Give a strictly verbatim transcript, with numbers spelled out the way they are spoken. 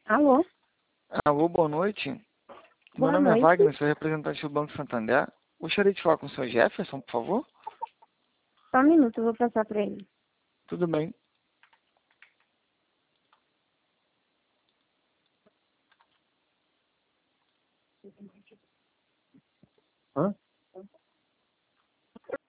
Alô? Alô, boa noite. Meu Boa nome é noite. Wagner, sou representante do Banco Santander. Gostaria de falar com o senhor Jefferson, por favor? Só um minuto, eu vou passar para ele. Tudo bem. Hã?